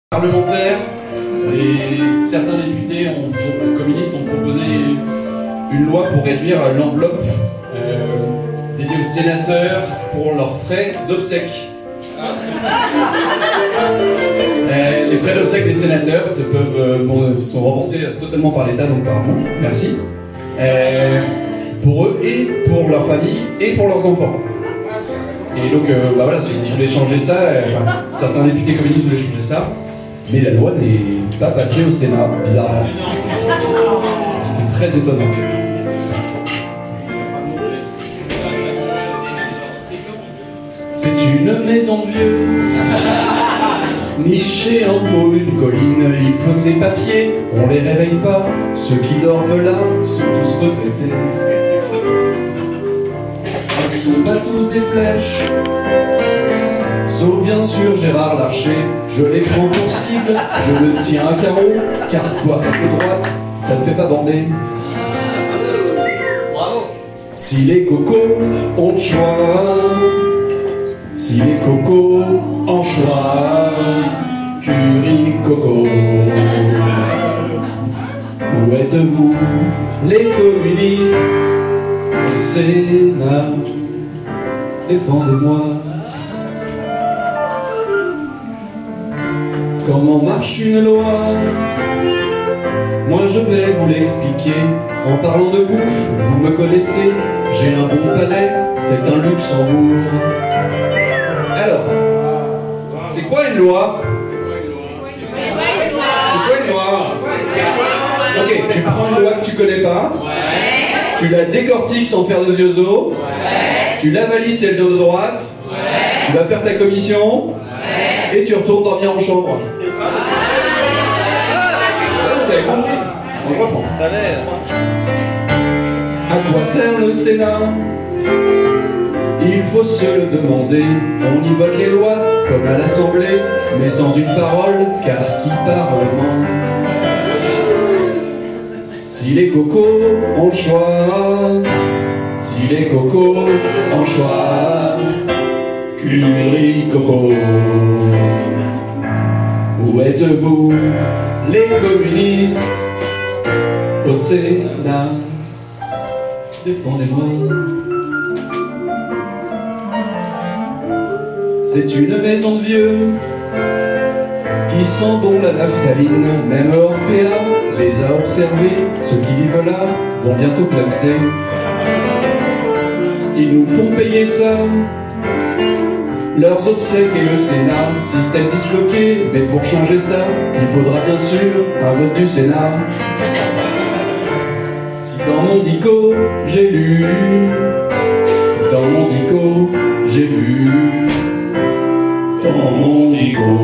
Parlementaires, certains députés communistes ont proposé une loi pour réduire l'enveloppe dédiée aux sénateurs pour leurs frais d'obsèques. Les frais d'obsèques des sénateurs sont remboursés totalement par l'État, donc par vous. Merci. Pour eux et pour leur famille et pour leurs enfants. Et donc, voilà, si vous voulez changer ça, certains députés communistes voulaient changer ça. Mais la loi n'est pas passée au Sénat, bizarrement. C'est très étonnant. C'est une maison de vieux, nichée en haut d'une colline. Il faut ses papiers, on les réveille pas. Ceux qui dorment là sont tous retraités. Ils ne sont pas tous des flèches. Sauf bien sûr Gérard Larcher, je les prends pour cible, je le tiens à carreau, car quoi, être de droite, ça ne fait pas bander. Bravo. Si les cocos ont le choix, si les cocos ont choix, Curie Coco. Où êtes-vous, les communistes, au Sénat, défendez-moi. Comment marche une loi? Moi je vais vous l'expliquer. En parlant de bouffe, vous me connaissez. J'ai un bon palais, c'est un Luxembourg. Alors, c'est quoi une loi? C'est quoi une loi? Ok, tu prends une loi que tu connais pas, tu la décortiques sans faire de vieux os, tu la valides si elle vient de droite, tu vas faire ta commission, et tu retournes dormir en chambre. Vous avez compris? Bon, je reprends. Ça va. À quoi sert le Sénat? Il faut se le demander. On y vote les lois comme à l'Assemblée, mais sans une parole, car qui parlement? Si les cocos ont le choix, si les cocos ont le choix, Curie Coco. Où êtes-vous, les communistes, au Sénat, défendez-moi. C'est une maison de vieux qui sent bon la naphtaline. Même Orpea les a observés. Ceux qui vivent là vont bientôt clamser. Ils nous font payer ça, leurs obsèques et le Sénat, système disloqué, mais pour changer ça, il faudra bien sûr un vote du Sénat. Si dans mon dico, j'ai lu, dans mon dico, j'ai vu, dans mon dico,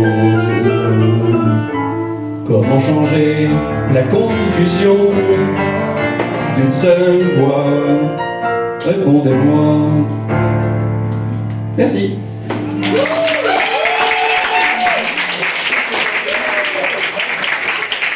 comment changer la Constitution d'une seule voix, répondez-moi. Merci. Woo!